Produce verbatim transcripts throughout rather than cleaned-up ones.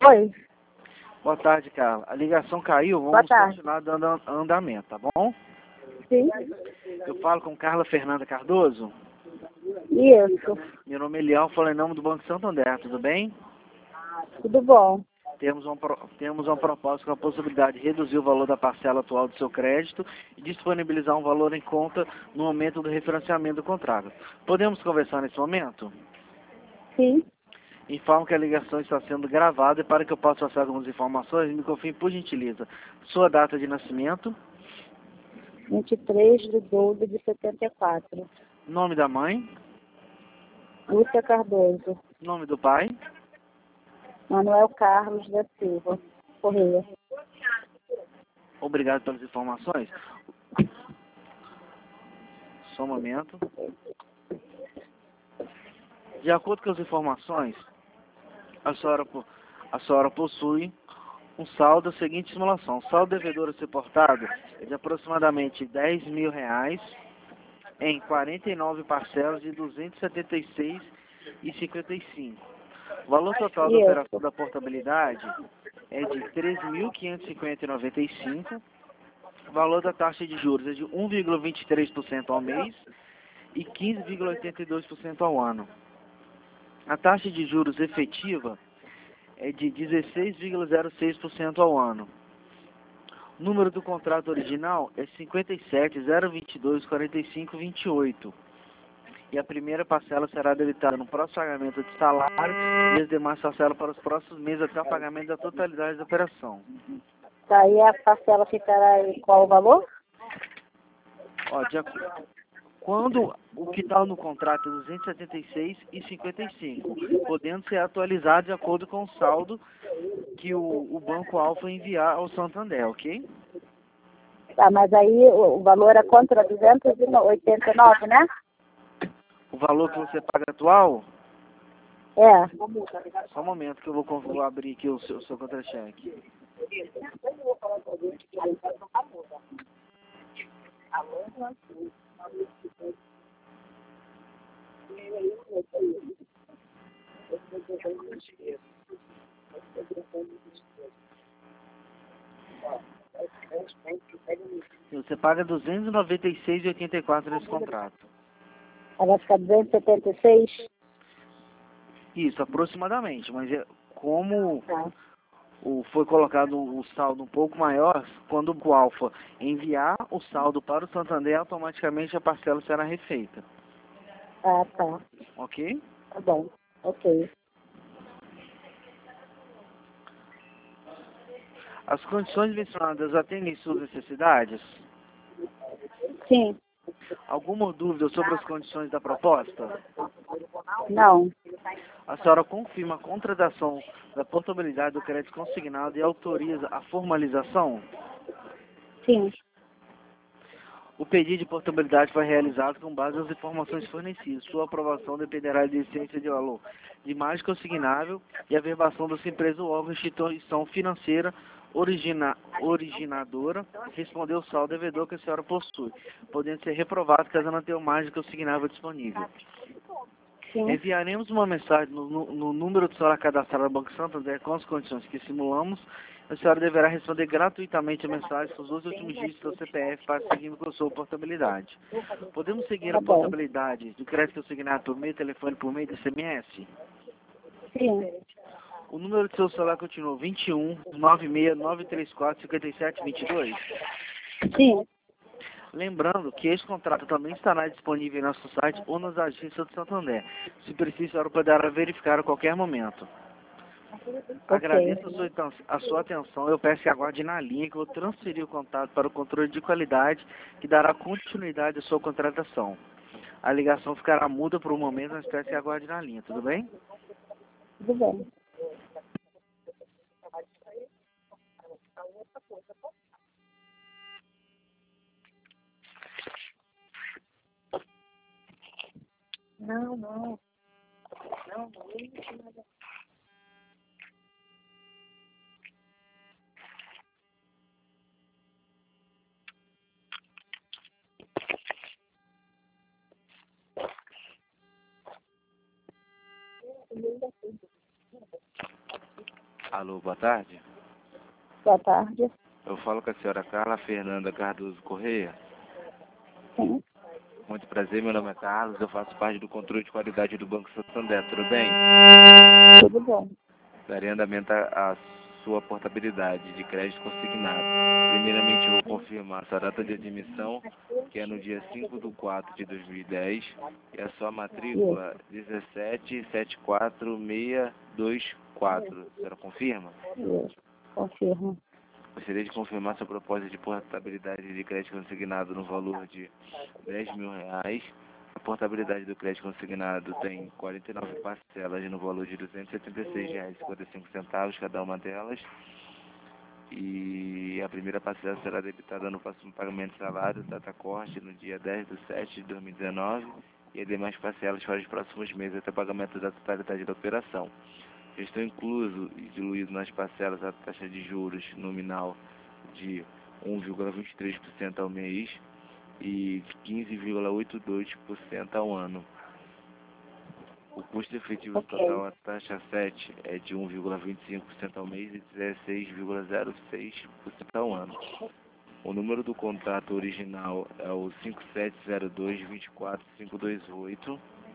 Oi, Boa tarde, Carla. A ligação caiu, boa vamos tarde. continuar dando an- andamento, tá bom? Sim, Eu falo com Carla Fernanda Cardoso. isso, Meu nome é Eliel, falo em nome do Banco Santander, tudo bem? tudo bom. Temos um, pro- temos uma proposta com a possibilidade de reduzir o valor da parcela atual do seu crédito e disponibilizar um valor em conta no momento do refinanciamento do contrato. Podemos conversar nesse momento? Sim, Informo que a ligação está sendo gravada e para que eu possa passar algumas informações, me confirme por gentileza sua data de nascimento, vinte e três de doze de setenta e quatro. nome da mãe, Lúcia Cardoso, nome do pai. Manuel Carlos da Silva, Correia. Obrigado pelas informações. Só um momento. De acordo com as informações, a senhora, po- a senhora possui um saldo da seguinte simulação. O saldo devedor a ser portado é de aproximadamente dez mil reais em quarenta e nove parcelas de duzentos e setenta e seis reais e cinquenta e cinco. O valor total da operação Isso, da portabilidade é de treze mil quinhentos e cinquenta reais e noventa e cinco centavos. O valor da taxa de juros é de um vírgula vinte e três por cento ao mês e quinze vírgula oitenta e dois por cento ao ano. A taxa de juros efetiva é de dezesseis vírgula zero seis por cento ao ano. O número do contrato original é cinquenta e sete zero vinte e dois quarenta e cinco vinte e oito. E a primeira parcela será debitada no próximo pagamento de salário e as demais parcelas para os próximos meses até o pagamento da totalidade da operação. daí a parcela ficará em qual valor? Ó, de acordo. Quando o que está no contrato é duzentos e setenta e seis reais e cinquenta e cinco, podendo ser atualizado de acordo com o saldo que o, o Banco Alfa enviar ao Santander, ok? Tá, mas aí o, o valor é contra duzentos e oitenta e nove, né? O valor que você paga atual, É, só um momento que eu vou, con- vou abrir aqui o seu, o seu contra-cheque. Você paga duzentos e noventa e seis reais e oitenta e quatro centavos nesse contrato. ela vai ficar duzentos e setenta e seis? Isso, aproximadamente, mas é como Tá, o, foi colocado o saldo um pouco maior, quando o Alfa enviar o saldo para o Santander, automaticamente a parcela será refeita, ah, tá, ok? tá bom, ok. As condições mencionadas atendem suas necessidades? Sim, Alguma dúvida sobre as condições da proposta? não, A senhora confirma a contratação da portabilidade do crédito consignado e autoriza a formalização? sim, O pedido de portabilidade foi realizado com base nas informações fornecidas. Sua aprovação dependerá da existência de valor de margem consignável e a verbação dessa empresa ou órgão instituição financeira origina, originadora respondeu o saldo devedor que a senhora possui, podendo ser reprovado caso não tenha margem consignável disponível. sim, Enviaremos uma mensagem no, no, no número de senhora cadastrada no Banco Santander com as condições que simulamos. A senhora deverá responder gratuitamente a mensagem com os dois últimos dígitos do C P F para seguir com a sua portabilidade. Podemos seguir tá a bom, portabilidade do crédito consignado por meio de telefone por meio de S M S? sim, O número de seu celular continua vinte e um, noventa e seis, novecentos e trinta e quatro, cinquenta e sete, vinte e dois? sim, Lembrando que este contrato também estará disponível em nosso site ou nas agências do Santander. Se precisar, a senhora poderá verificar a qualquer momento. Agradeço a ok, sua, aten- a sua atenção. Eu peço que aguarde na linha que eu vou transferir o contato para o controle de qualidade que dará continuidade à sua contratação. A ligação ficará muda por um momento, mas peço que aguarde na linha, tudo bem? tudo bem. Não, não, não, não. Alô, boa tarde. Boa tarde. Eu falo com a senhora Carla Fernanda Cardoso Correia. Sim, Muito prazer, meu nome é Carlos, eu faço parte do controle de qualidade do Banco Santander, tudo bem? tudo bom. Darei andamento à sua portabilidade de crédito consignado. Primeiramente, eu vou confirmar sua data de admissão, que é no dia cinco de quatro de dois mil e dez, e a sua matrícula dezessete sete quatro seis dois quatro. A senhora confirma? Isso, confirmo. Gostaria de confirmar sua proposta de portabilidade de crédito consignado no valor de dez mil reais. A portabilidade do crédito consignado tem quarenta e nove parcelas no valor de duzentos e setenta e seis reais e cinquenta e cinco centavos cada uma delas. E a primeira parcela será debitada no próximo pagamento de salário, data corte, no dia dez de setembro de dois mil e dezenove, e as demais parcelas para os próximos meses até o pagamento da totalidade da operação. Já estão incluso e diluído nas parcelas a taxa de juros nominal de um vírgula vinte e três por cento ao mês e quinze vírgula oitenta e dois por cento ao ano. O custo efetivo Ok. total, a taxa sete, é de um vírgula vinte e cinco por cento ao mês e dezesseis vírgula zero seis por cento ao ano. O número do contrato original é o cinco sete zero dois, dois quatro cinco dois oito.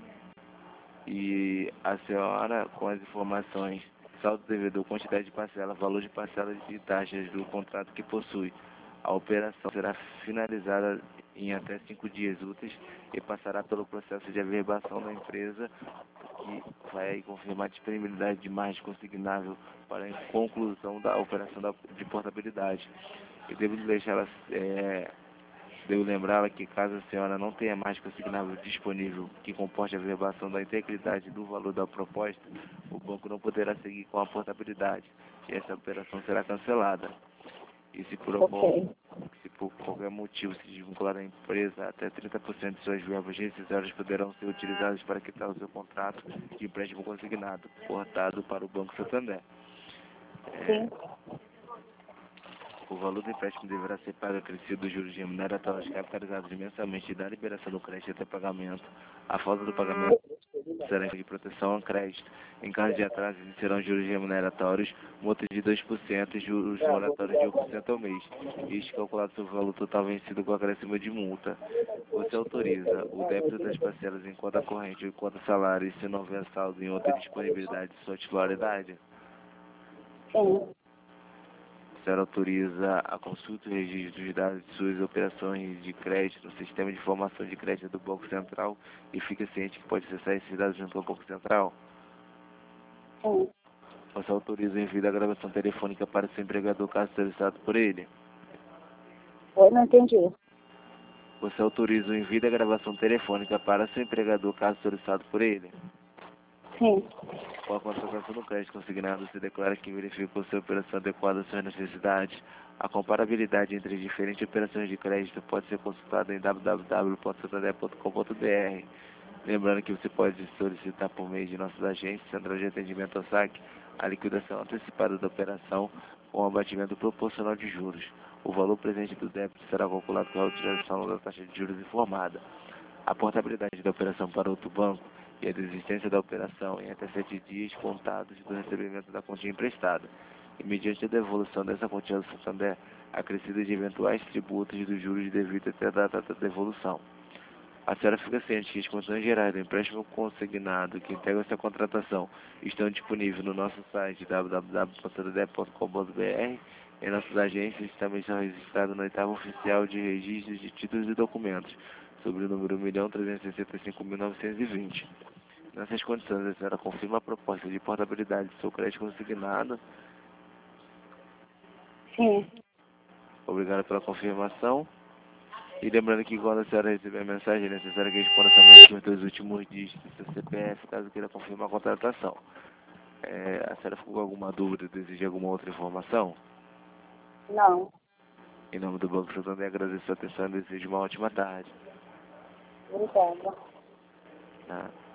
E a senhora, com as informações, saldo devedor, quantidade de parcela, valor de parcelas e taxas do contrato que possui. A operação será finalizada em até cinco dias úteis e passará pelo processo de averbação da empresa, que vai confirmar a disponibilidade de margem consignável para a conclusão da operação da, de portabilidade. E devo deixá-la... É, Devo lembrá-la que caso a senhora não tenha mais consignável disponível que comporte a averbação da integridade do valor da proposta, o banco não poderá seguir com a portabilidade e essa operação será cancelada. E se por, algum, se por qualquer motivo se desvincular da empresa, até trinta por cento de suas verbas rescisórias poderão ser utilizadas para quitar o seu contrato de empréstimo consignado, portado para o Banco Santander. É, Sim, O valor do empréstimo deverá ser pago acrescido dos juros remuneratórios capitalizados mensalmente da liberação do crédito até pagamento. A falta do pagamento será de proteção ao crédito. Em caso de atraso, serão juros remuneratórios, multas de dois por cento e juros moratórios de um por cento ao mês. Isto calculado sobre o valor total vencido com acréscimo de multa. Você autoriza o débito das parcelas em conta corrente ou em conta salário e se não houver saldo em outra disponibilidade de sua titularidade? sim, A senhora autoriza a consulta e registro dos dados de suas operações de crédito no sistema de informação de crédito do Banco Central e fica ciente que pode acessar esses dados junto ao Banco Central? sim. Você autoriza o envio da gravação telefônica para seu empregador caso solicitado por ele? Eu não entendi. Você autoriza o envio da gravação telefônica para seu empregador caso solicitado por ele? Sim, Com a contratação do crédito consignado, se declara que verificou sua operação adequada às suas necessidades. A comparabilidade entre diferentes operações de crédito pode ser consultada em w w w ponto santander ponto com ponto b r. Lembrando que você pode solicitar por meio de nossas agências, Central de Atendimento ao Saque, a liquidação antecipada da operação com um abatimento proporcional de juros. O valor presente do débito será calculado com a utilização da taxa de juros informada. A portabilidade da operação para outro banco e a desistência da operação em até sete dias contados do recebimento da quantia emprestada. E mediante a devolução dessa quantia do Santander, acrescida de eventuais tributos dos juros devidos até a data da devolução. A senhora fica ciente que as condições gerais do empréstimo consignado que integram essa contratação estão disponíveis no nosso site w w w ponto santander ponto com ponto b r. Em nossas agências também estão registradas no oitavo oficial de registros de títulos e documentos, sobre o número um milhão trezentos e sessenta e cinco mil novecentos e vinte. Nessas condições, a senhora confirma a proposta de portabilidade do seu crédito consignado. sim. Obrigado pela confirmação. E lembrando que quando a senhora receber a mensagem, é necessário que responda somente os dois últimos dígitos do seu C P F, caso queira confirmar a contratação. É, a senhora ficou com alguma dúvida, deseja alguma outra informação? Não. Em nome do Banco Santander, agradeço a atenção e desejo uma ótima tarde. Obrigada. Tá?